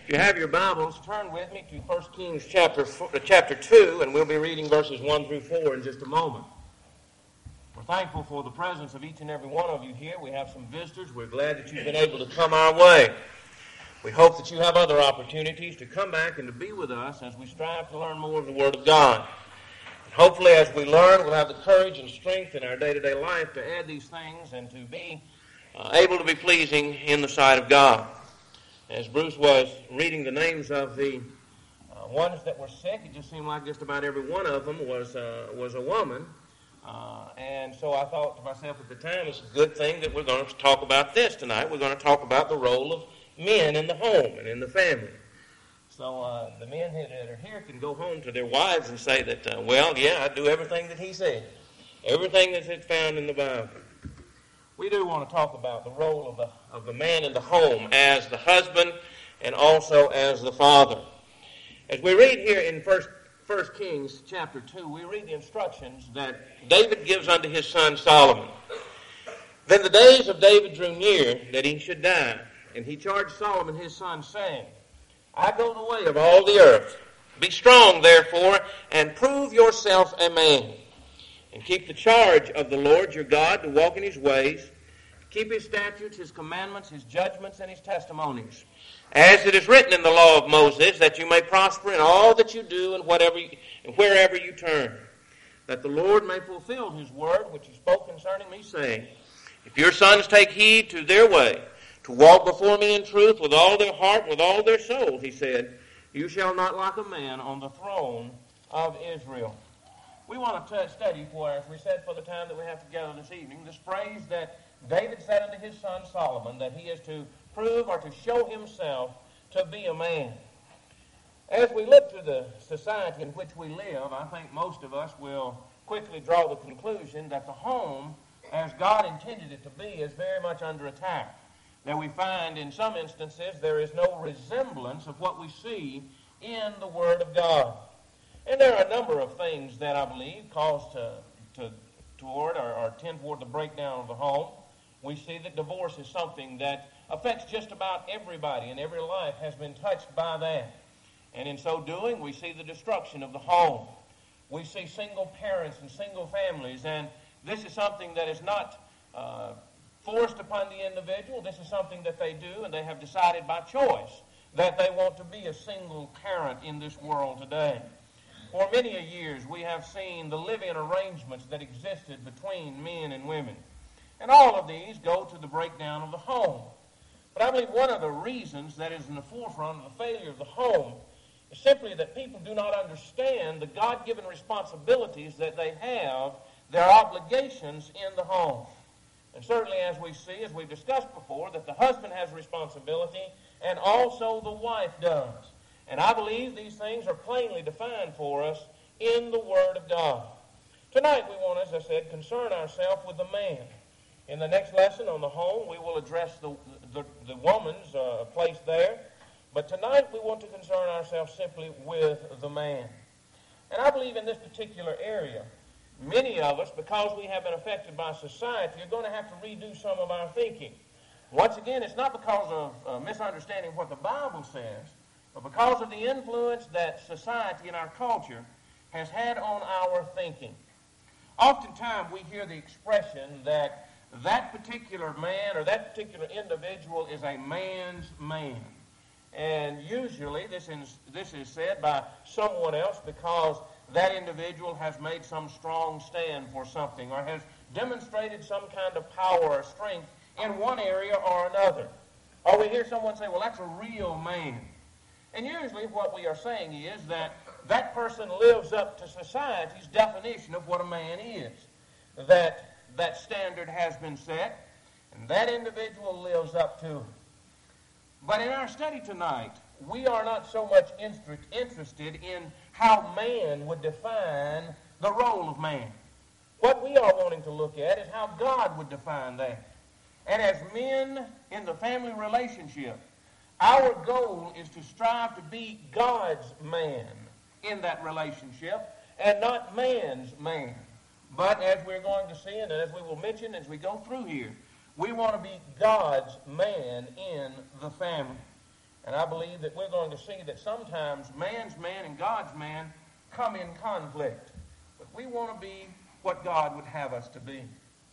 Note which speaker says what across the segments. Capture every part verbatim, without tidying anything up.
Speaker 1: If you have your Bibles, turn with me to First Kings chapter four, chapter two, and we'll be reading verses one through four in just a moment. We're thankful for the presence of each and every one of you here. We have some visitors. We're glad that you've been able to come our way. We hope that you have other opportunities to come back and to be with us as we strive to learn more of the Word of God. And hopefully as we learn, we'll have the courage and strength in our day-to-day life to add these things and to be uh, able to be pleasing in the sight of God. As Bruce was reading the names of the uh, ones that were sick, it just seemed like just about every one of them was uh, was a woman. Uh, and so I thought to myself at the time, it's a good thing that we're going to talk about this tonight. We're going to talk about the role of men in the home and in the family. So uh, the men that are here can go home to their wives and say that, uh, well, yeah, I do everything that he said. Everything that's found in the Bible. We do want to talk about the role of the, of the man in the home as the husband and also as the father. As we read here in First, First Kings chapter two, we read the instructions that David gives unto his son Solomon. Then the days of David drew near that he should die, and he charged Solomon his son, saying, I go the way of all the earth. Be strong, therefore, and prove yourself a man. And keep the charge of the Lord your God to walk in his ways, keep his statutes, his commandments, his judgments, and his testimonies. As it is written in the law of Moses, that you may prosper in all that you do and whatever you, and wherever you turn. That the Lord may fulfill his word, which he spoke concerning me, saying, If your sons take heed to their way, to walk before me in truth with all their heart, with all their soul, he said, you shall not lack a man on the throne of Israel. We want to study for, as we said, for the time that we have together this evening, this phrase that David said unto his son Solomon, that he is to prove or to show himself to be a man. As we look to the society in which we live, I think most of us will quickly draw the conclusion that the home, as God intended it to be, is very much under attack. That we find in some instances there is no resemblance of what we see in the Word of God. And there are a number of things that I believe cause to, to toward or, or tend toward the breakdown of the home. We see that divorce is something that affects just about everybody, and every life has been touched by that. And in so doing, we see the destruction of the home. We see single parents and single families, and this is something that is not uh, forced upon the individual. This is something that they do, and they have decided by choice that they want to be a single parent in this world today. For many a years, we have seen the living arrangements that existed between men and women. And all of these go to the breakdown of the home. But I believe one of the reasons that is in the forefront of the failure of the home is simply that people do not understand the God-given responsibilities that they have, their obligations in the home. And certainly as we see, as we've discussed before, that the husband has responsibility and also the wife does. And I believe these things are plainly defined for us in the Word of God. Tonight we want, as I said, concern ourselves with the man. In the next lesson on the home, we will address the, the, the woman's uh, place there. But tonight we want to concern ourselves simply with the man. And I believe in this particular area, many of us, because we have been affected by society, are going to have to redo some of our thinking. Once again, it's not because of uh, misunderstanding what the Bible says, but because of the influence that society and our culture has had on our thinking. Oftentimes we hear the expression that that particular man or that particular individual is a man's man. And usually this is, this is said by someone else because that individual has made some strong stand for something or has demonstrated some kind of power or strength in one area or another. Or we hear someone say, well, that's a real man. And usually what we are saying is that that person lives up to society's definition of what a man is. That that standard has been set, and that individual lives up to it. But in our study tonight, we are not so much interested in how man would define the role of man. What we are wanting to look at is how God would define that. And as men in the family relationship, our goal is to strive to be God's man in that relationship and not man's man. But as we're going to see, and as we will mention as we go through here, we want to be God's man in the family. And I believe that we're going to see that sometimes man's man and God's man come in conflict. But we want to be what God would have us to be.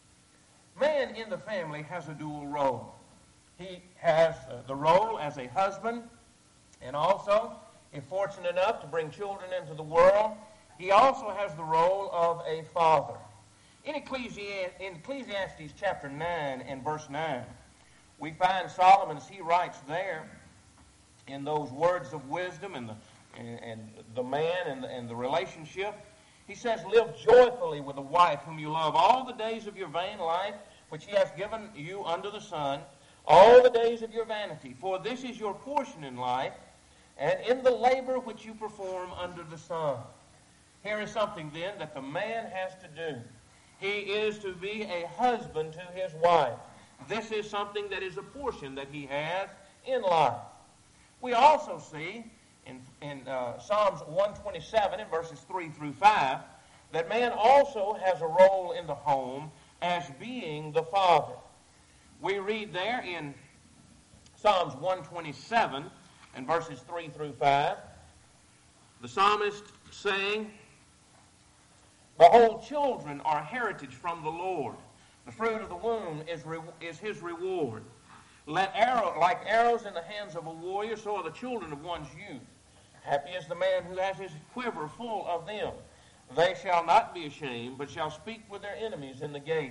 Speaker 1: Man in the family has a dual role. He has uh, the role as a husband, and also, if fortunate enough to bring children into the world, he also has the role of a father. In, Ecclesi- in Ecclesiastes chapter nine and verse nine, we find Solomon, as he writes there, in those words of wisdom and the, and, and the man and the, and the relationship, he says, live joyfully with a wife whom you love all the days of your vain life, which he has given you under the sun, all the days of your vanity. For this is your portion in life, and in the labor which you perform under the sun. Here is something then that the man has to do. He is to be a husband to his wife. This is something that is a portion that he has in life. We also see in, in uh, Psalms one twenty-seven, in verses three through five, that man also has a role in the home as being the father. We read there in Psalms one twenty-seven, and verses three through five, the psalmist saying, behold, children are heritage from the Lord. The fruit of the womb is, re- is his reward. Let arrow, like arrows in the hands of a warrior, so are the children of one's youth. Happy is the man who has his quiver full of them. They shall not be ashamed, but shall speak with their enemies in the gate.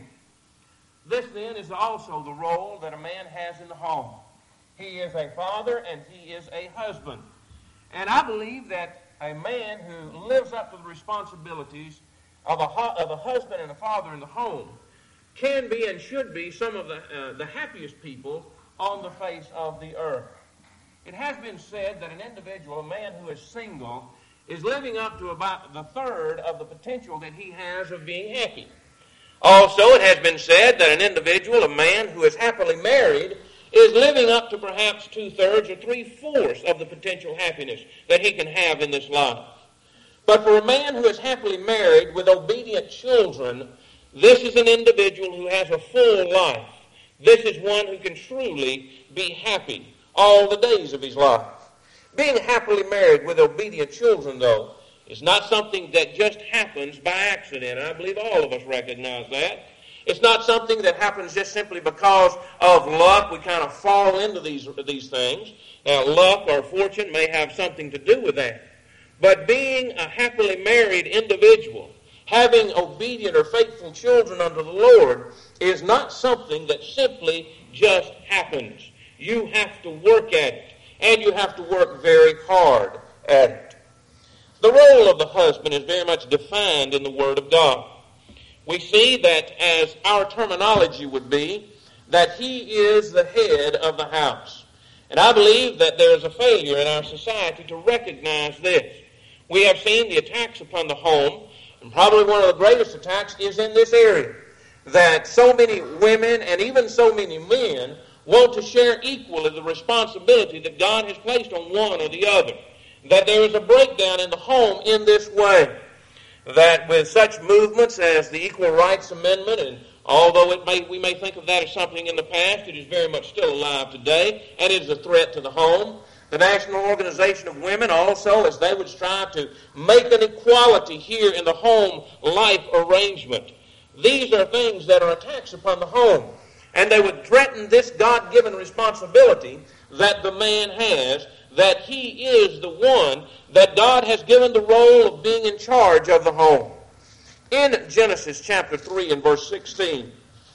Speaker 1: This then is also the role that a man has in the home. He is a father and he is a husband. And I believe that a man who lives up to the responsibilities of a, of a husband and a father in the home can be and should be some of the, uh, the happiest people on the face of the earth. It has been said that an individual, a man who is single, is living up to about the third of the potential that he has of being happy. Also, it has been said that an individual, a man who is happily married, is living up to perhaps two-thirds or three-fourths of the potential happiness that he can have in this life. But for a man who is happily married with obedient children, this is an individual who has a full life. This is one who can truly be happy all the days of his life. Being happily married with obedient children, though, is not something that just happens by accident. I believe all of us recognize that. It's not something that happens just simply because of luck. We kind of fall into these, these things. Now, luck or fortune may have something to do with that. But being a happily married individual, having obedient or faithful children unto the Lord, is not something that simply just happens. You have to work at it, and you have to work very hard at it. The role of the husband is very much defined in the Word of God. We see that, as our terminology would be, that he is the head of the house. And I believe that there is a failure in our society to recognize this. We have seen the attacks upon the home, and probably one of the greatest attacks is in this area, that so many women and even so many men want to share equally the responsibility that God has placed on one or the other. That there is a breakdown in the home in this way. That with such movements as the Equal Rights Amendment, and although it may, we may think of that as something in the past, it is very much still alive today, and it is a threat to the home. The National Organization of Women also, as they would strive to make an equality here in the home life arrangement. These are things that are attacks upon the home. And they would threaten this God-given responsibility that the man has, that he is the one that God has given the role of being in charge of the home. In Genesis chapter three and verse sixteen,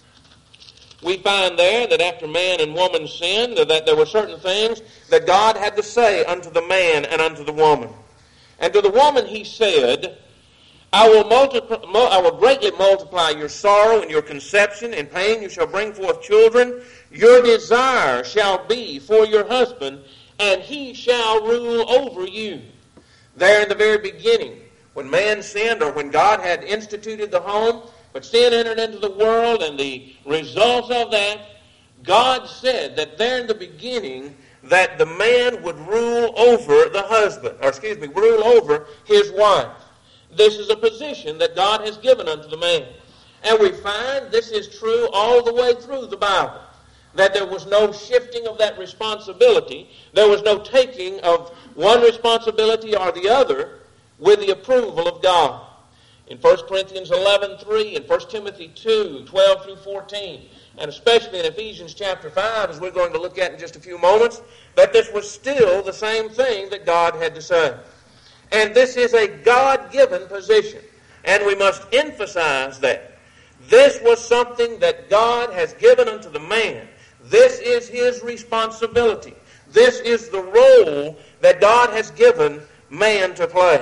Speaker 1: we find there that after man and woman sinned, that there were certain things that God had to say unto the man and unto the woman. And to the woman he said, I will, multiply, I will greatly multiply your sorrow and your conception. In pain you shall bring forth children. Your desire shall be for your husband, and he shall rule over you. There in the very beginning, when man sinned, or when God had instituted the home, but sin entered into the world, and the results of that, God said that there in the beginning that the man would rule over the husband, or excuse me, rule over his wife. This is a position that God has given unto the man. And we find this is true all the way through the Bible. that there was no shifting of that responsibility. There was no taking of one responsibility or the other with the approval of God. In First Corinthians eleven three and First Timothy two twelve through fourteen, and especially in Ephesians chapter five, as we're going to look at in just a few moments, that this was still the same thing that God had to say. And this is a God-given position, and we must emphasize that. This was something that God has given unto the man. This is his responsibility. This is the role that God has given man to play.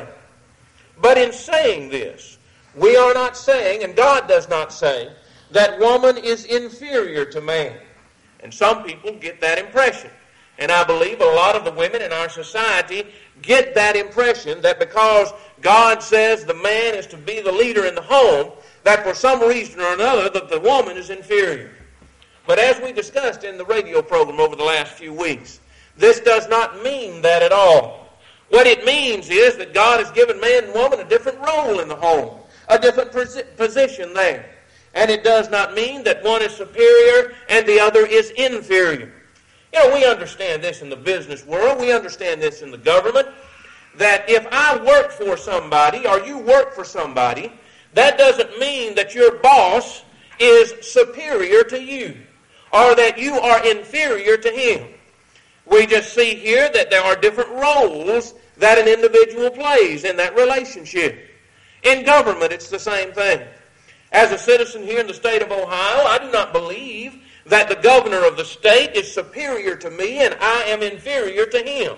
Speaker 1: But in saying this, we are not saying, and God does not say, that woman is inferior to man. And some people get that impression. And I believe a lot of the women in our society get that impression that because God says the man is to be the leader in the home, that for some reason or another that the woman is inferior. But as we discussed in the radio program over the last few weeks, this does not mean that at all. What it means is that God has given man and woman a different role in the home, a different position there. And it does not mean that one is superior and the other is inferior. You know, we understand this in the business world. We understand this in the government, that if I work for somebody or you work for somebody, that doesn't mean that your boss is superior to you or that you are inferior to him. We just see here that there are different roles that an individual plays in that relationship. In government, it's the same thing. As a citizen here in the state of Ohio, I do not believe that the governor of the state is superior to me and I am inferior to him.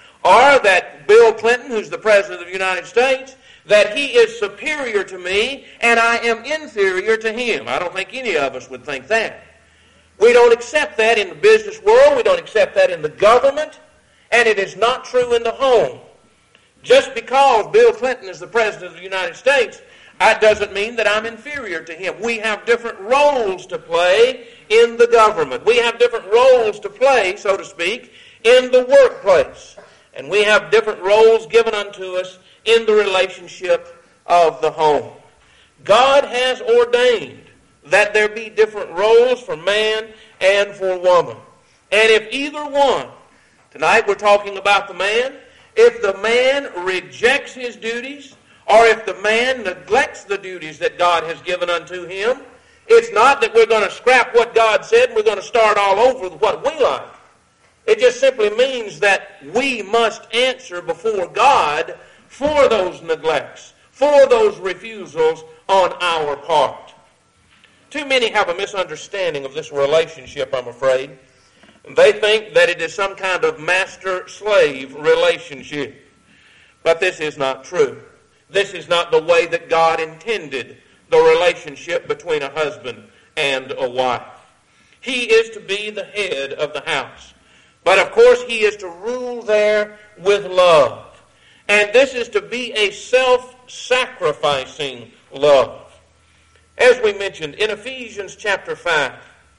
Speaker 1: Or that Bill Clinton, who's the President of the United States, that he is superior to me and I am inferior to him. I don't think any of us would think that. We don't accept that in the business world. We don't accept that in the government. And it is not true in the home. Just because Bill Clinton is the President of the United States, that doesn't mean that I'm inferior to him. We have different roles to play in the government. We have different roles to play, so to speak, in the workplace. And we have different roles given unto us in the relationship of the home. God has ordained that there be different roles for man and for woman. And if either one, tonight we're talking about the man, if the man rejects his duties, or if the man neglects the duties that God has given unto him, it's not that we're going to scrap what God said and we're going to start all over with what we like. It just simply means that we must answer before God for those neglects, for those refusals on our part. Too many have a misunderstanding of this relationship, I'm afraid. They think that it is some kind of master-slave relationship. But this is not true. This is not the way that God intended the relationship between a husband and a wife. He is to be the head of the house. But of course, he is to rule there with love. And this is to be a self-sacrificing love. As we mentioned in Ephesians chapter five,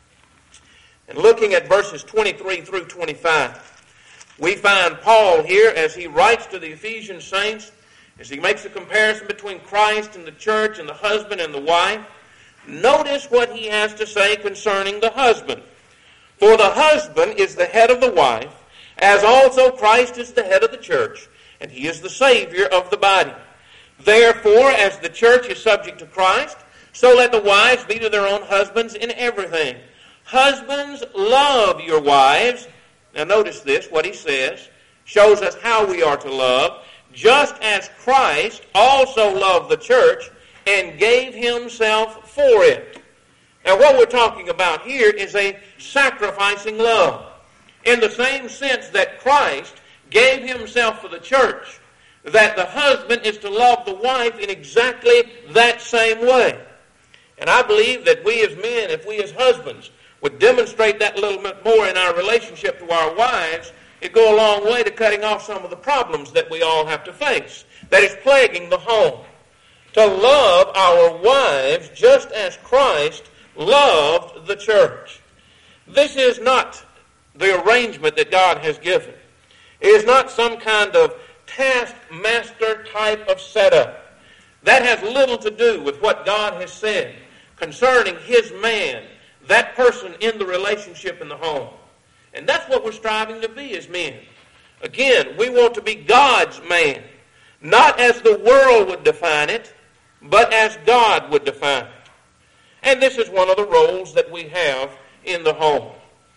Speaker 1: and looking at verses twenty-three through twenty-five, we find Paul here as he writes to the Ephesian saints, as he makes a comparison between Christ and the church and the husband and the wife. Notice what he has to say concerning the husband. For the husband is the head of the wife, as also Christ is the head of the church, and he is the Savior of the body. Therefore, as the church is subject to Christ, so let the wives be to their own husbands in everything. Husbands, love your wives. Now notice this, what he says, shows us how we are to love. Just as Christ also loved the church and gave himself for it. Now what we're talking about here is a sacrificing love. In the same sense that Christ gave himself for the church, that the husband is to love the wife in exactly that same way. And I believe that we as men, if we as husbands, would demonstrate that a little bit more in our relationship to our wives, it'd go a long way to cutting off some of the problems that we all have to face that is plaguing the home. To love our wives just as Christ loved the church. This is not the arrangement that God has given. It is not some kind of taskmaster type of setup. That has little to do with what God has said concerning his man that person in the relationship in the home. And that's what we're striving to be as men. Again, we want to be God's man, not as the world would define it, but as God would define it. And this is one of the roles that we have in the home.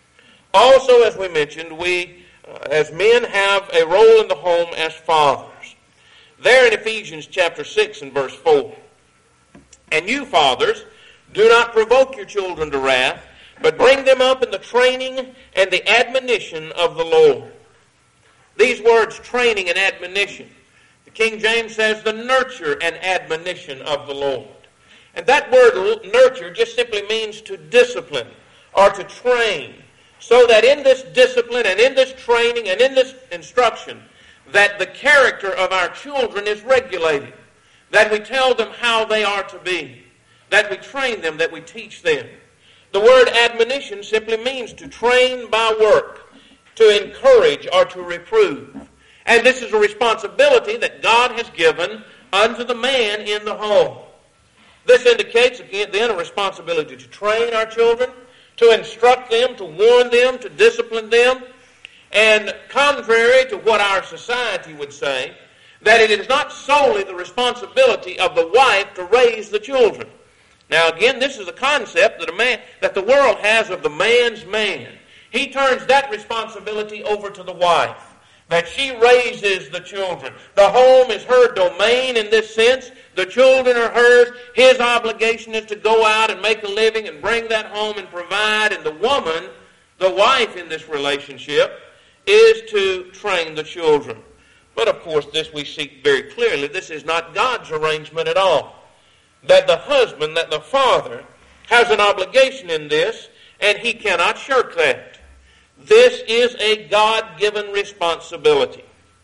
Speaker 1: Also, as we mentioned, we, uh, as men, have a role in the home as fathers. There in Ephesians chapter six and verse four. And you, fathers, do not provoke your children to wrath, but bring them up in the training and the admonition of the Lord. These words, training and admonition, the King James says the nurture and admonition of the Lord. And that word nurture just simply means to discipline or to train, so that in this discipline and in this training and in this instruction, that the character of our children is regulated, that we tell them how they are to be, that we train them, that we teach them. The word admonition simply means to train by work, to encourage or to reprove. And this is a responsibility that God has given unto the man in the home. This indicates, again, then, a responsibility to train our children, to instruct them, to warn them, to discipline them. And contrary to what our society would say, that it is not solely the responsibility of the wife to raise the children. Now, again, this is a concept that a man, that the world has of the man's man. He turns that responsibility over to the wife, that she raises the children. The home is her domain in this sense. The children are hers. His obligation is to go out and make a living and bring that home and provide. And the woman, the wife in this relationship, is to train the children. But of course, this we see very clearly, this is not God's arrangement at all. That the husband, that the father, has an obligation in this, and he cannot shirk that. This is a God-given responsibility.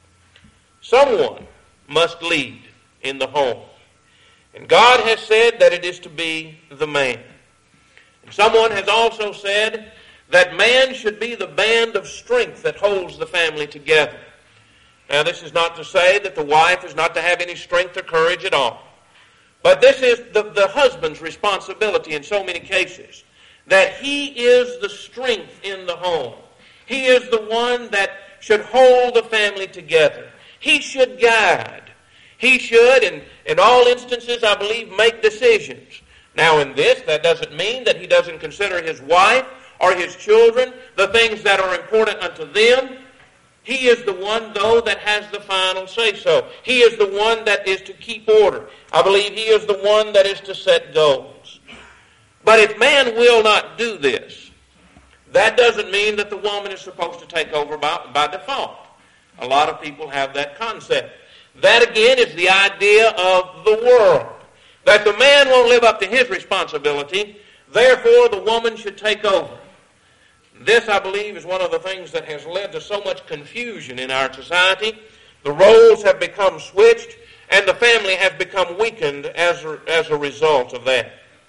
Speaker 1: Someone must lead in the home. And God has said that it is to be the man. And someone has also said that man should be the band of strength that holds the family together. Now, this is not to say that the wife is not to have any strength or courage at all. But this is the, the husband's responsibility in so many cases, that he is the strength in the home. He is the one that should hold the family together. He should guide. He should, in, in all instances, I believe, make decisions. Now, in this, that doesn't mean that he doesn't consider his wife or his children the things that are important unto them. He is the one, though, that has the final say-so. He is the one that is to keep order. I believe he is the one that is to set goals. But if man will not do this, that doesn't mean that the woman is supposed to take over by, by default. A lot of people have that concept. That, again, is the idea of the world. That the man won't live up to his responsibility, therefore the woman should take over. This, I believe, is one of the things that has led to so much confusion in our society. The roles have become switched, and the family has become weakened as a, as a result of that.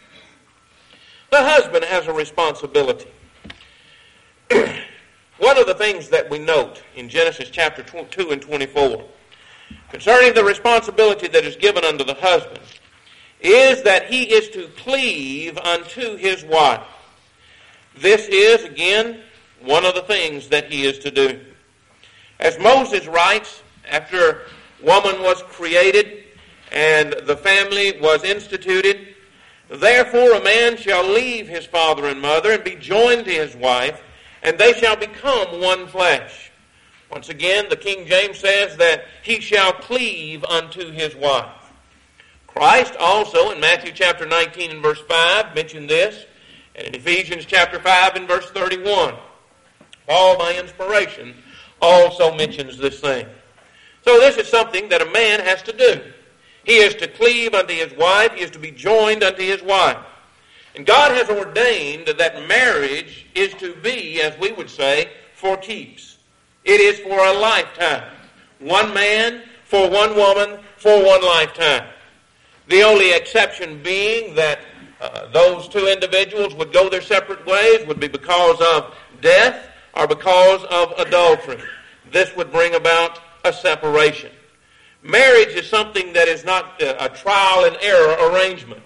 Speaker 1: The husband has a responsibility. One of the things that we note in Genesis chapter two and twenty-four concerning the responsibility that is given unto the husband is that he is to cleave unto his wife. This is, again, one of the things that he is to do. As Moses writes, after woman was created and the family was instituted, therefore a man shall leave his father and mother and be joined to his wife, and they shall become one flesh. Once again, the King James says that he shall cleave unto his wife. Christ also in Matthew chapter nineteen and verse five mentioned this, and in Ephesians chapter five and verse thirty-one, Paul, by inspiration, also mentions this thing. So this is something that a man has to do. He is to cleave unto his wife. He is to be joined unto his wife. And God has ordained that marriage is to be, as we would say, for keeps. It is for a lifetime. One man for one woman for one lifetime. The only exception being that uh, those two individuals would go their separate ways would be because of death or because of adultery. This would bring about a separation. Marriage is something that is not a trial and error arrangement.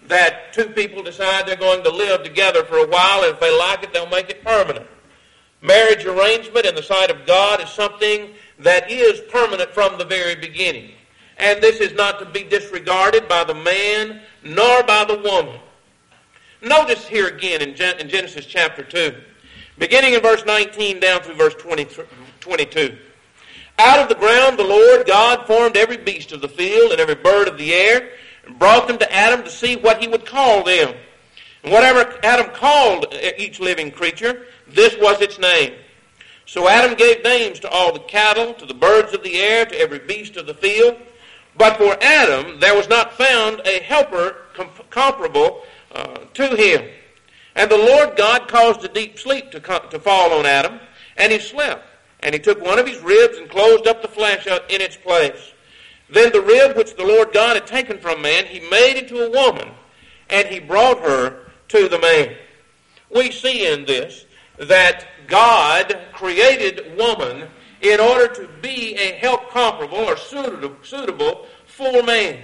Speaker 1: that two people decide they're going to live together for a while, and if they like it, they'll make it permanent. Marriage arrangement in the sight of God is something that is permanent from the very beginning. And this is not to be disregarded by the man nor by the woman. Notice here again in Genesis chapter two, beginning in verse nineteen down through verse twenty-two. Out of the ground the Lord God formed every beast of the field and every bird of the air, and brought them to Adam to see what he would call them. And whatever Adam called each living creature, this was its name. So Adam gave names to all the cattle, to the birds of the air, to every beast of the field. But for Adam there was not found a helper comp- comparable uh, to him. And the Lord God caused a deep sleep to, co- to fall on Adam, and he slept. And he took one of his ribs and closed up the flesh in its place. Then the rib which the Lord God had taken from man, he made into a woman, and he brought her to the man. We see in this that God created woman in order to be a help comparable or suitable for man.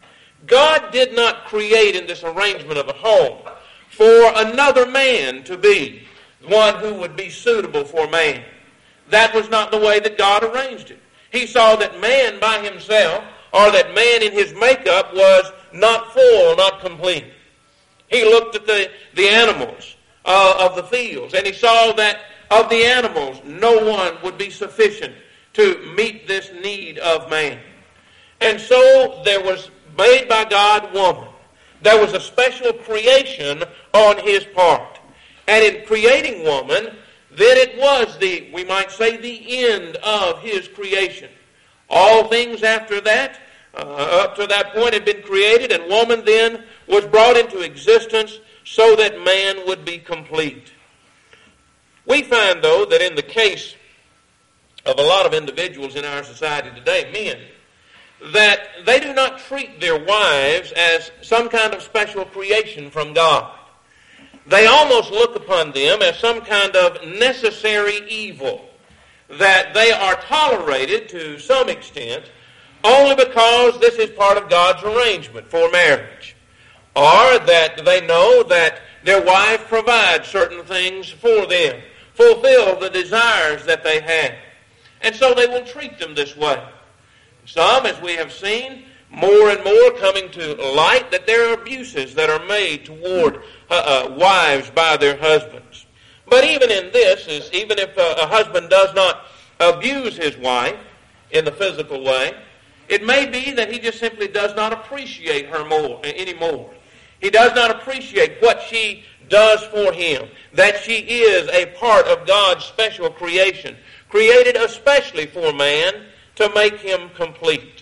Speaker 1: God did not create in this arrangement of a home for another man to be one who would be suitable for man. That was not the way that God arranged it. He saw that man by himself, or that man in his makeup, was not full, not complete. He looked at the, the animals uh, of the fields, and he saw that of the animals, no one would be sufficient to meet this need of man. And so there was made by God woman. There was a special creation on his part. And in creating woman, then it was the, we might say, the end of his creation. All things after that, uh, up to that point, had been created, and woman then was brought into existence so that man would be complete. We find, though, that in the case of a lot of individuals in our society today, men, that they do not treat their wives as some kind of special creation from God. They almost look upon them as some kind of necessary evil, that they are tolerated to some extent only because this is part of God's arrangement for marriage, or that they know that their wife provides certain things for them, fulfill the desires that they have, and so they will treat them this way. Some, as we have seen, more and more coming to light that there are abuses that are made toward uh, uh, wives by their husbands. But even in this, is even if a, a husband does not abuse his wife in the physical way, it may be that he just simply does not appreciate her more anymore. He does not appreciate what she does for him, that she is a part of God's special creation, created especially for man to make him complete.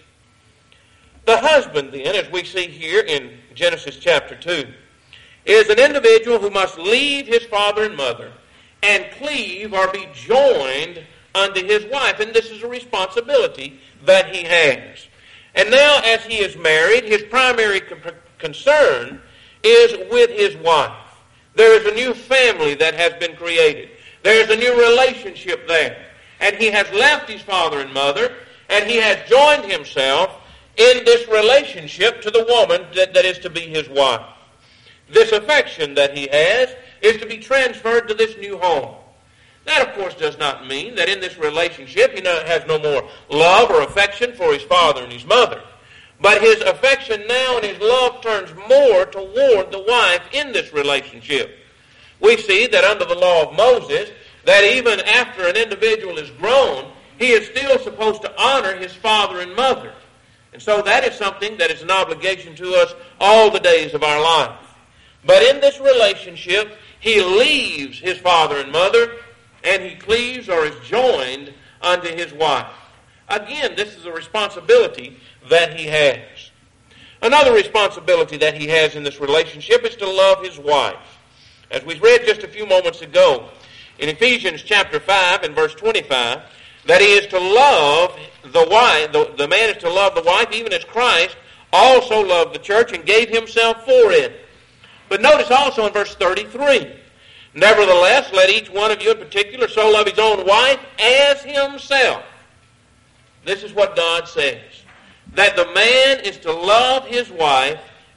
Speaker 1: The husband, then, as we see here in Genesis chapter two, is an individual who must leave his father and mother and cleave or be joined unto his wife. And this is a responsibility that he has. And now, as he is married, his primary concern is with his wife. There is a new family that has been created. There is a new relationship there. And he has left his father and mother, and he has joined himself in this relationship to the woman that, that is to be his wife. This affection that he has is to be transferred to this new home. That, of course, does not mean that in this relationship he has no more love or affection for his father and his mother. But his affection now and his love turns more toward the wife in this relationship. We see that under the law of Moses, that even after an individual is grown, he is still supposed to honor his father and mother. And so that is something that is an obligation to us all the days of our life. But in this relationship, he leaves his father and mother, and he cleaves or is joined unto his wife. Again, this is a responsibility that he has. Another responsibility that he has in this relationship is to love his wife. As we read just a few moments ago, in Ephesians chapter five and verse twenty-five, that he is to love the wife, the, the man is to love the wife even as Christ also loved the church and gave himself for it. But notice also in verse thirty-three, nevertheless, let each one of you in particular so love his own wife as himself. This is what God says, that the man is to love his wife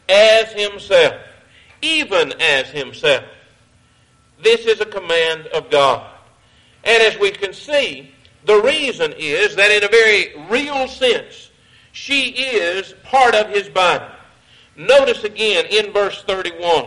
Speaker 1: as himself, even as himself. This is a command of God. And as we can see, the reason is that in a very real sense, she is part of his body. Notice again in verse thirty-one.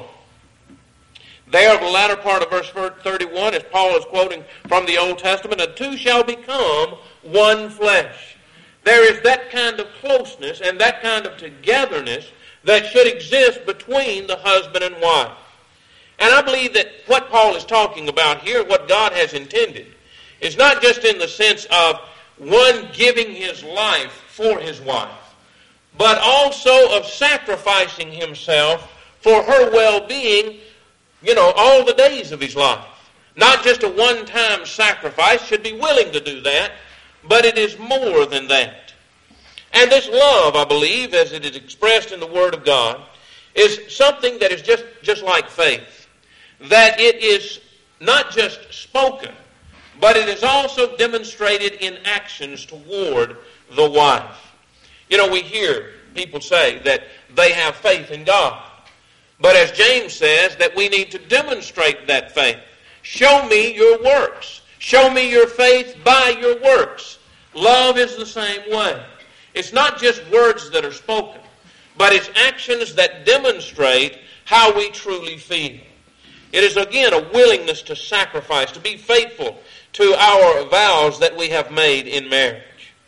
Speaker 1: There, the latter part of verse thirty-one, as Paul is quoting from the Old Testament, "The two shall become one flesh." There is that kind of closeness and that kind of togetherness that should exist between the husband and wife. And I believe that what Paul is talking about here, what God has intended, is not just in the sense of one giving his life for his wife, but also of sacrificing himself for her well-being, you know, all the days of his life. Not just a one-time sacrifice, should be willing to do that, but it is more than that. And this love, I believe, as it is expressed in the Word of God, is something that is just, just like faith. That it is not just spoken, but it is also demonstrated in actions toward the wife. You know, we hear people say that they have faith in God. But as James says, that we need to demonstrate that faith. Show me your works. Show me your faith by your works. Love is the same way. It's not just words that are spoken, but it's actions that demonstrate how we truly feel. It is again a willingness to sacrifice, to be faithful to our vows that we have made in marriage.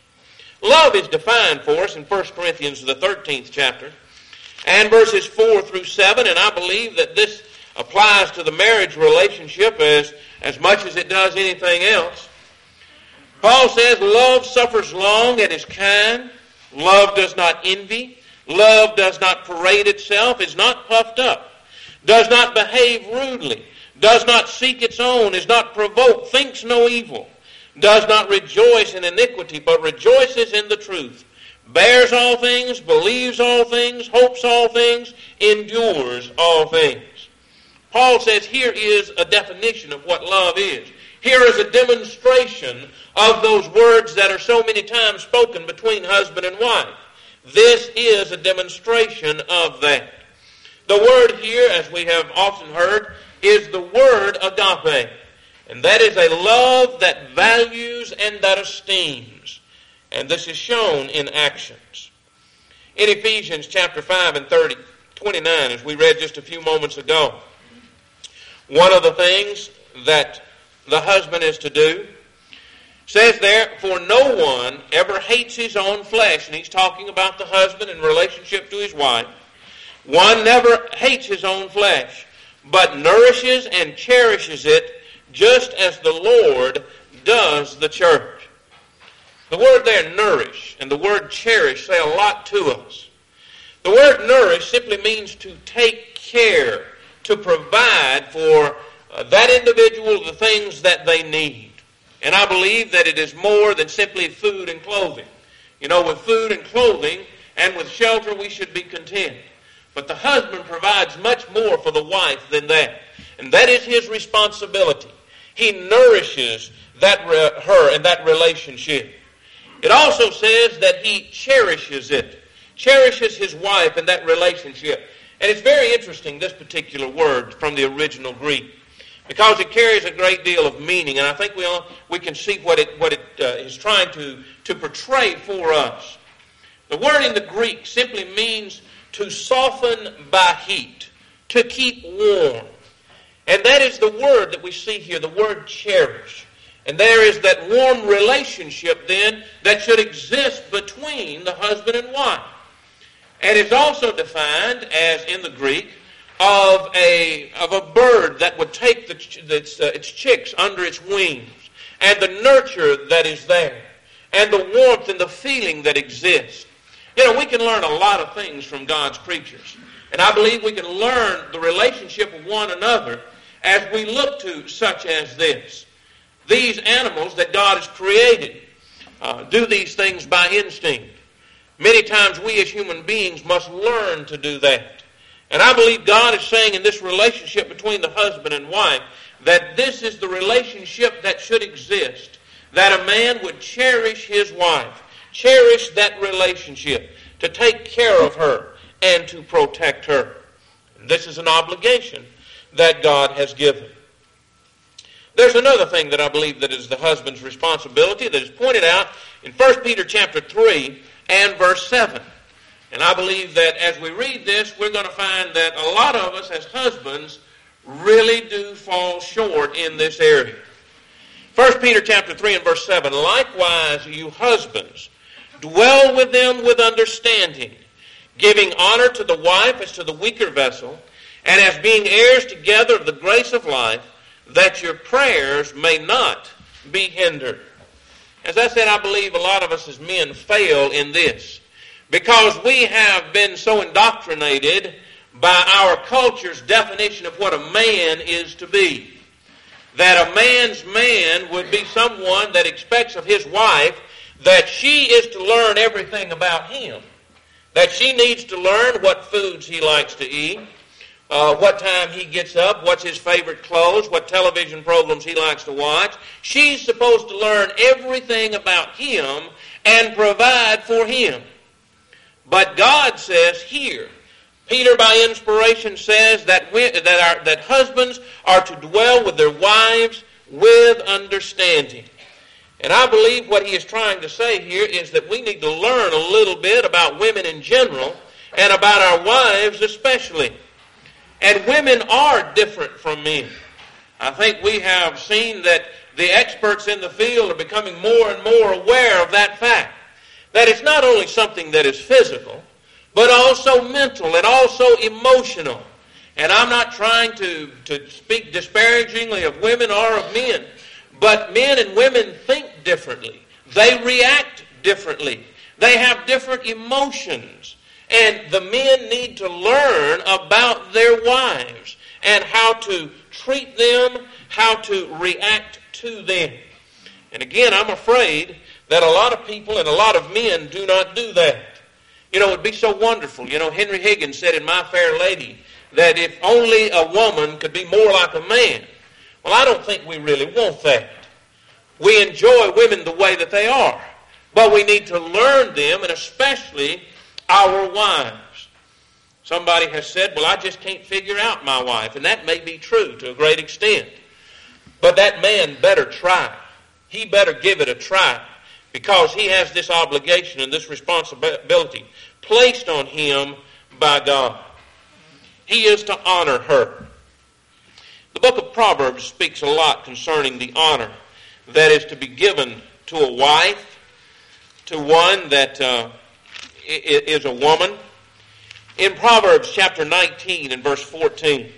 Speaker 1: Love is defined for us in First Corinthians, the thirteenth chapter, and verses four through seven, and I believe that this applies to the marriage relationship as, as much as it does anything else. Paul says, "Love suffers long and is kind. Love does not envy. Love does not parade itself, is not puffed up, does not behave rudely, does not seek its own, is not provoked, thinks no evil, does not rejoice in iniquity, but rejoices in the truth, bears all things, believes all things, hopes all things, endures all things." Paul says here is a definition of what love is. Here is a demonstration of those words that are so many times spoken between husband and wife. This is a demonstration of that. The word here, as we have often heard, is the word agape. And that is a love that values and that esteems. And this is shown in actions. In Ephesians chapter five and thirty, twenty-nine, as we read just a few moments ago, one of the things that the husband is to do, says there, "For no one ever hates his own flesh," and he's talking about the husband in relationship to his wife. "One never hates his own flesh, but nourishes and cherishes it, just as the Lord does the church." The word there, nourish, and the word cherish say a lot to us. The word nourish simply means to take care, to provide for uh, that individual the things that they need. And I believe that it is more than simply food and clothing. You know, with food and clothing and with shelter we should be content. But the husband provides much more for the wife than that. And that is his responsibility. He nourishes that re- her and that relationship. It also says that he cherishes it. Cherishes his wife and that relationship. And it's very interesting, this particular word from the original Greek, because it carries a great deal of meaning, and I think we all, we can see what it what it uh, is trying to, to portray for us. The word in the Greek simply means to soften by heat, to keep warm. And that is the word that we see here, the word cherish. And there is that warm relationship then that should exist between the husband and wife. And it's also defined as, in the Greek, of a of a bird that would take the, its, uh, its chicks under its wings, and the nurture that is there, and the warmth and the feeling that exists. You know, we can learn a lot of things from God's creatures, and I believe we can learn the relationship of one another as we look to such as this. These animals that God has created uh, do these things by instinct. Many times we as human beings must learn to do that. And I believe God is saying in this relationship between the husband and wife that this is the relationship that should exist, that a man would cherish his wife, cherish that relationship, to take care of her and to protect her. This is an obligation that God has given. There's another thing that I believe that is the husband's responsibility that is pointed out in First Peter chapter three and verse seven. And I believe that as we read this, we're going to find that a lot of us as husbands really do fall short in this area. First Peter chapter three and verse seven, likewise you husbands, dwell with them with understanding, giving honor to the wife as to the weaker vessel, and as being heirs together of the grace of life, that your prayers may not be hindered. As I said, I believe a lot of us as men fail in this because we have been so indoctrinated by our culture's definition of what a man is to be. That a man's man would be someone that expects of his wife that she is to learn everything about him. That she needs to learn what foods he likes to eat, uh, what time he gets up, what's his favorite clothes, what television programs he likes to watch. She's supposed to learn everything about him and provide for him. But God says here, Peter by inspiration says that, we, that, our, that husbands are to dwell with their wives with understanding. And I believe what he is trying to say here is that we need to learn a little bit about women in general and about our wives especially. And women are different from men. I think we have seen that the experts in the field are becoming more and more aware of that fact. That it's not only something that is physical, but also mental and also emotional. And I'm not trying to, to speak disparagingly of women or of men, but men and women think differently. They react differently. They have different emotions. And the men need to learn about their wives and how to treat them, how to react to them. And again, I'm afraid that a lot of people and a lot of men do not do that. You know, it would be so wonderful. You know, Henry Higgins said in My Fair Lady that if only a woman could be more like a man. Well, I don't think we really want that. We enjoy women the way that they are. But we need to learn them, and especially our wives. Somebody has said, well, I just can't figure out my wife. And that may be true to a great extent. But that man better try. He better give it a try. Because he has this obligation and this responsibility placed on him by God. He is to honor her. The book of Proverbs speaks a lot concerning the honor that is to be given to a wife, to one that uh, is a woman. In Proverbs chapter nineteen and verse fourteen, it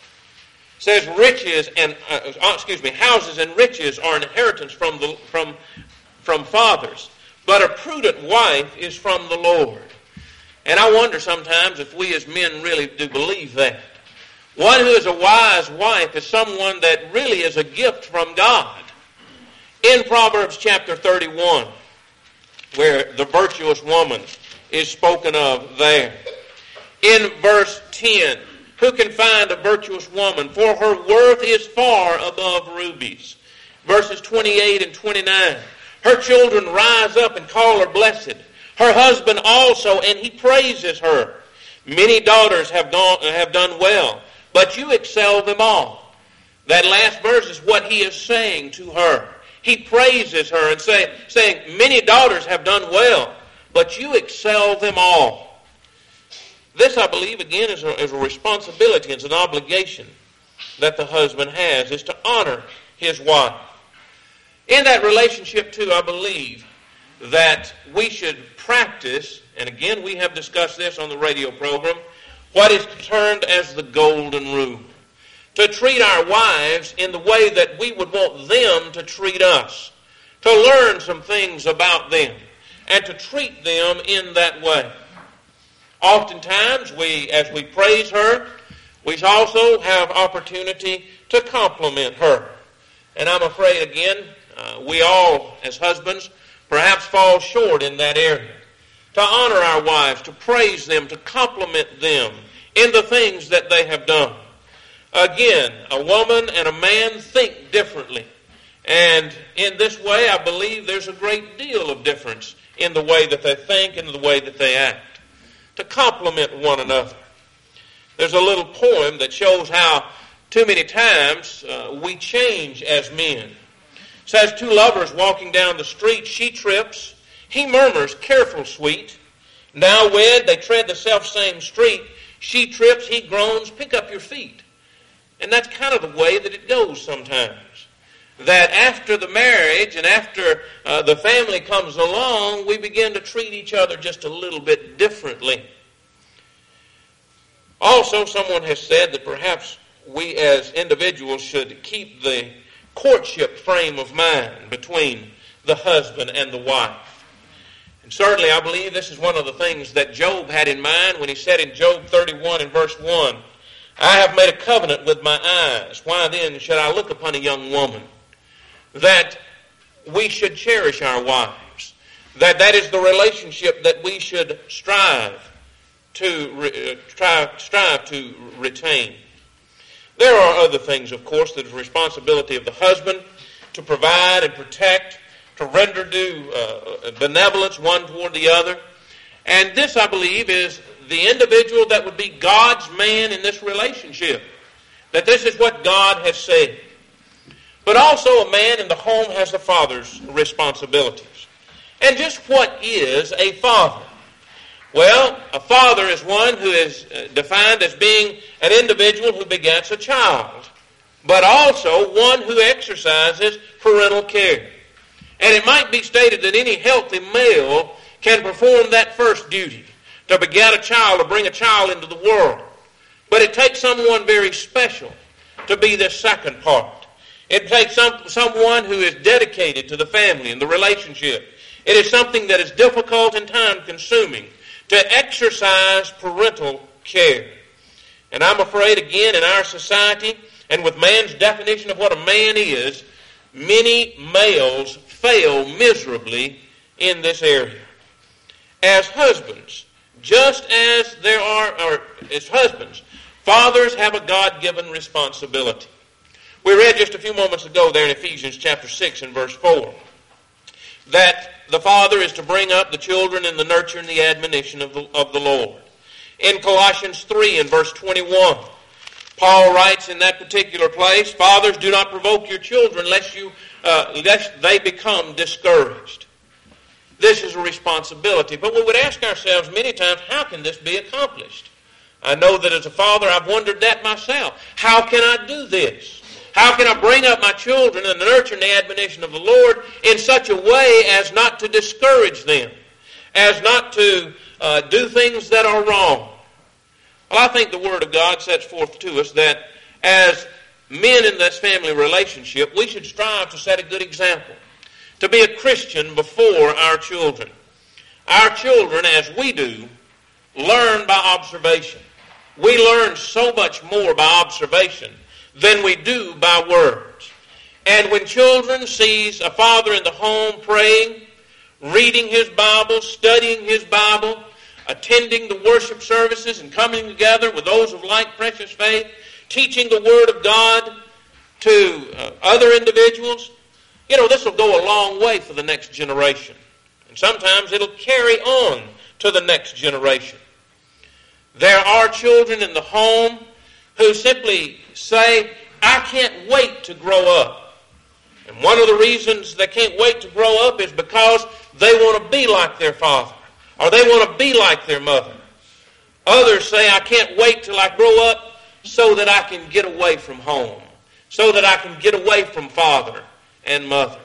Speaker 1: says, "Riches and uh, excuse me, houses and riches are an inheritance from the from." from fathers, but a prudent wife is from the Lord." And I wonder sometimes if we as men really do believe that. One who is a wise wife is someone that really is a gift from God. In Proverbs chapter thirty-one, where the virtuous woman is spoken of there, in verse ten, "Who can find a virtuous woman? For her worth is far above rubies." Verses twenty-eight and twenty-nine, "Her children rise up and call her blessed. Her husband also, and he praises her. Many daughters have done, have done well, but you excel them all." That last verse is what he is saying to her. He praises her and say, saying, many daughters have done well, but you excel them all. This, I believe, again, is a, is a responsibility. It's an obligation that the husband has, is to honor his wife. In that relationship, too, I believe that we should practice, and again, we have discussed this on the radio program, what is termed as the golden rule. To treat our wives in the way that we would want them to treat us. To learn some things about them, and to treat them in that way. Oftentimes, we, as we praise her, we also have opportunity to compliment her. And I'm afraid, again, Uh, we all, as husbands, perhaps fall short in that area. To honor our wives, to praise them, to compliment them in the things that they have done. Again, a woman and a man think differently. And in this way, I believe there's a great deal of difference in the way that they think and the way that they act. to complement one another. There's a little poem that shows how too many times uh, we change as men. It says, two lovers walking down the street, she trips, he murmurs, careful, sweet. Now wed, they tread the self-same street. She trips, he groans, pick up your feet. And that's kind of the way that it goes sometimes. That after the marriage and after uh, the family comes along, we begin to treat each other just a little bit differently. Also, someone has said that perhaps we as individuals should keep the courtship frame of mind between the husband and the wife. And certainly I believe this is one of the things that Job had in mind when he said in Job thirty-one and verse one, I have made a covenant with my eyes. Why then should I look upon a young woman? That we should cherish our wives. That that is the relationship that we should strive to uh, try, strive to retain. There are other things, of course, that is the responsibility of the husband to provide and protect, to render due uh, benevolence one toward the other. And this, I believe, is the individual that would be God's man in this relationship. That this is what God has said. But also a man in the home has the father's responsibilities. And just what is a father? Well, a father is one who is defined as being an individual who begets a child, but also one who exercises parental care. And it might be stated that any healthy male can perform that first duty, to beget a child, to bring a child into the world. But it takes someone very special to be this second part. It takes some, someone who is dedicated to the family and the relationship. It is something that is difficult and time-consuming to exercise parental care. And I'm afraid, again, in our society, and with man's definition of what a man is, many males fail miserably in this area. As husbands, just as there are, or as husbands, fathers have a God-given responsibility. We read just a few moments ago there in Ephesians chapter six and verse four that the father is to bring up the children in the nurture and the admonition of the, of the Lord. In Colossians three and verse twenty-one, Paul writes in that particular place, fathers, do not provoke your children lest, you, uh, lest they become discouraged. This is a responsibility. But we would ask ourselves many times, how can this be accomplished? I know that as a father, I've wondered that myself. How can I do this? How can I bring up my children in the nurture and the admonition of the Lord in such a way as not to discourage them, as not to uh, do things that are wrong? Well, I think the Word of God sets forth to us that as men in this family relationship, we should strive to set a good example, to be a Christian before our children. Our children, as we do, learn by observation. We learn so much more by observation than we do by words. And when children sees a father in the home praying, reading his Bible, studying his Bible, attending the worship services and coming together with those of like precious faith, teaching the Word of God to uh, other individuals, you know, this will go a long way for the next generation. And sometimes it'll carry on to the next generation. There are children in the home who simply say, I can't wait to grow up. And one of the reasons they can't wait to grow up is because they want to be like their father, or they want to be like their mother. Others say, I can't wait till I grow up so that I can get away from home, so that I can get away from father and mother.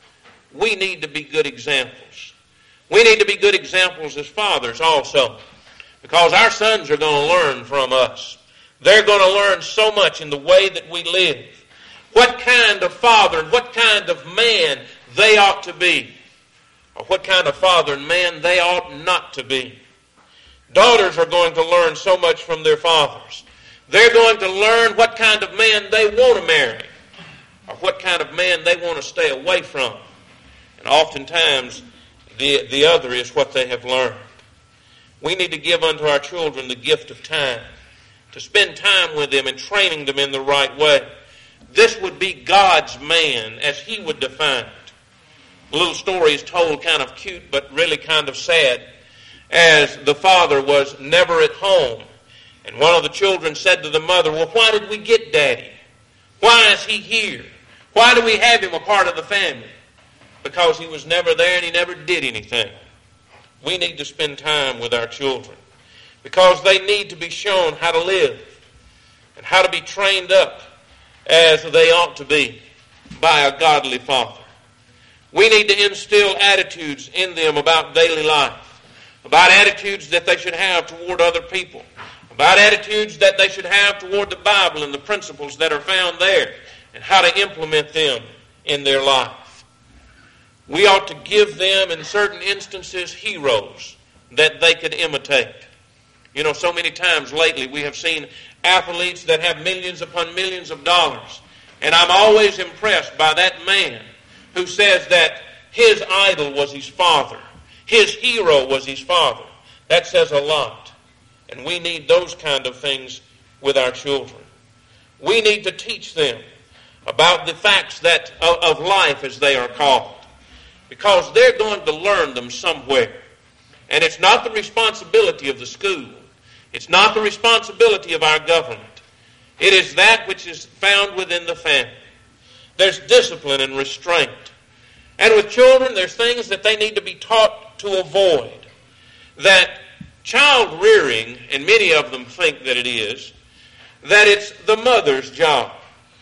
Speaker 1: We need to be good examples. We need to be good examples as fathers also, because our sons are going to learn from us. They're going to learn so much in the way that we live. What kind of father and what kind of man they ought to be, or what kind of father and man they ought not to be. Daughters are going to learn so much from their fathers. They're going to learn what kind of man they want to marry, or what kind of man they want to stay away from. And oftentimes, the, the other is what they have learned. We need to give unto our children the gift of time, to spend time with them and training them in the right way. This would be God's man as he would define it. A little story is told, kind of cute, but really kind of sad. as the father was never at home. And one of the children said to the mother, well, why did we get Daddy? Why is he here? Why do we have him a part of the family? Because he was never there and he never did anything. We need to spend time with our children because they need to be shown how to live and how to be trained up as they ought to be by a godly father. We need to instill attitudes in them about daily life, about attitudes that they should have toward other people, about attitudes that they should have toward the Bible and the principles that are found there, and how to implement them in their life. We ought to give them, in certain instances, heroes that they could imitate. You know, so many times lately we have seen athletes that have millions upon millions of dollars, and I'm always impressed by that man who says that his idol was his father. His hero was his father. That says a lot. And we need those kind of things with our children. We need to teach them about the facts that of, of life, as they are called, because they're going to learn them somewhere. And it's not the responsibility of the school. It's not the responsibility of our government. It is that which is found within the family. There's discipline and restraint. And with children, there's things that they need to be taught to avoid. That child rearing, and many of them think that it is, that it's the mother's job.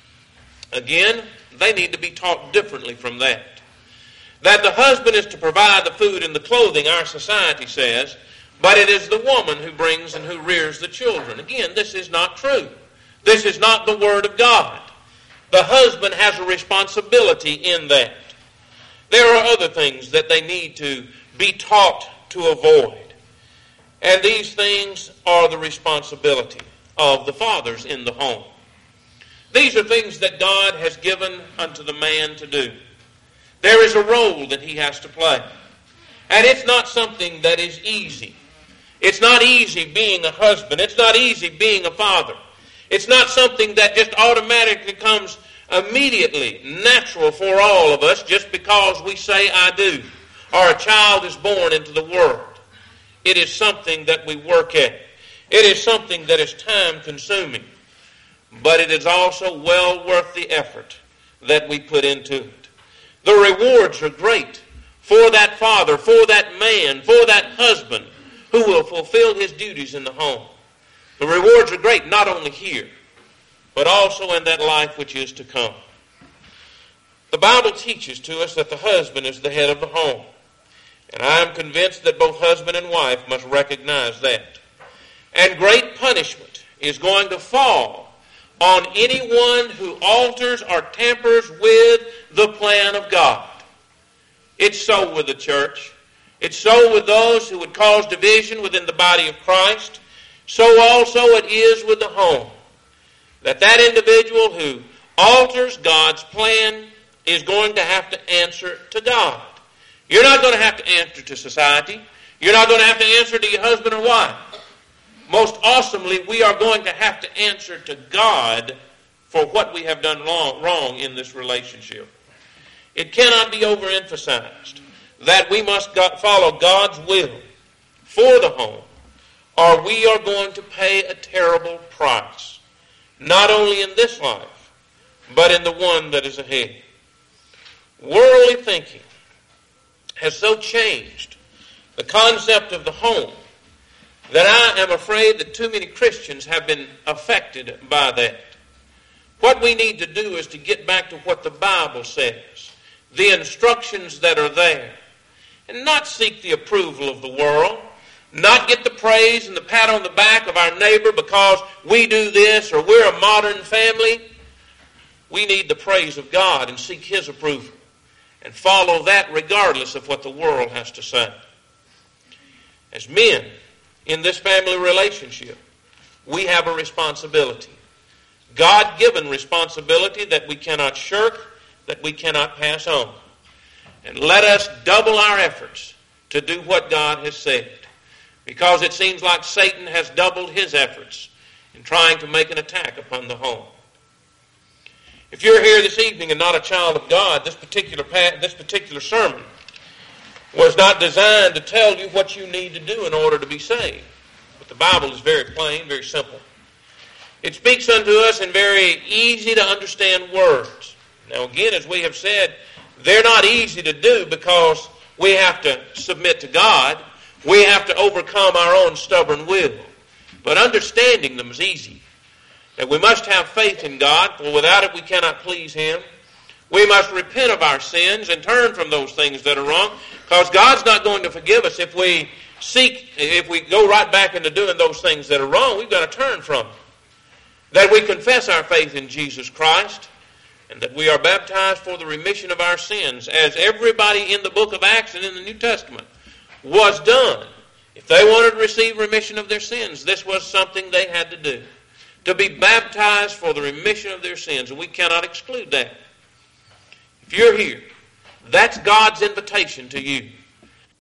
Speaker 1: Again, they need to be taught differently from that. That the husband is to provide the food and the clothing, our society says, but it is the woman who brings and who rears the children. Again, this is not true. This is not the Word of God. The husband has a responsibility in that. There are other things that they need to be taught to avoid. And these things are the responsibility of the fathers in the home. These are things that God has given unto the man to do. There is a role that he has to play. And it's not something that is easy. It's not easy being a husband. It's not easy being a father. It's not something that just automatically comes immediately natural for all of us just because we say I do, or a child is born into the world. It is something that we work at. It is something that is time consuming, but it is also well worth the effort that we put into it. The rewards are great for that father, for that man, for that husband who will fulfill his duties in the home. The rewards are great not only here, but also in that life which is to come. The Bible teaches to us that the husband is the head of the home. And I am convinced that both husband and wife must recognize that. And great punishment is going to fall on anyone who alters or tampers with the plan of God. It's so with the church. It's so with those who would cause division within the body of Christ. So also it is with the home. That that individual who alters God's plan is going to have to answer to God. You're not going to have to answer to society. You're not going to have to answer to your husband or wife. Most awesomely, we are going to have to answer to God for what we have done wrong, wrong in this relationship. It cannot be overemphasized that we must follow God's will for the home, or we are going to pay a terrible price, not only in this life, but in the one that is ahead. Worldly thinking has so changed the concept of the home that I am afraid that too many Christians have been affected by that. What we need to do is to get back to what the Bible says, the instructions that are there, and not seek the approval of the world, not get the praise and the pat on the back of our neighbor because we do this or we're a modern family. We need the praise of God and seek His approval and follow that regardless of what the world has to say. As men in this family relationship, we have a responsibility, God-given responsibility that we cannot shirk, that we cannot pass on. And let us double our efforts to do what God has said, because it seems like Satan has doubled his efforts in trying to make an attack upon the home. If you're here this evening and not a child of God, this particular this particular sermon was not designed to tell you what you need to do in order to be saved. But the Bible is very plain, very simple. It speaks unto us in very easy to understand words. Now again, as we have said, they're not easy to do because we have to submit to God. We have to overcome our own stubborn will. But understanding them is easy. That we must have faith in God, for without it we cannot please Him. We must repent of our sins and turn from those things that are wrong, because God's not going to forgive us if we seek, if we go right back into doing those things that are wrong. We've got to turn from them. That we confess our faith in Jesus Christ, and that we are baptized for the remission of our sins, as everybody in the book of Acts and in the New Testament was done. If they wanted to receive remission of their sins, this was something they had to do. To be baptized for the remission of their sins, and we cannot exclude that. If you're here, that's God's invitation to you.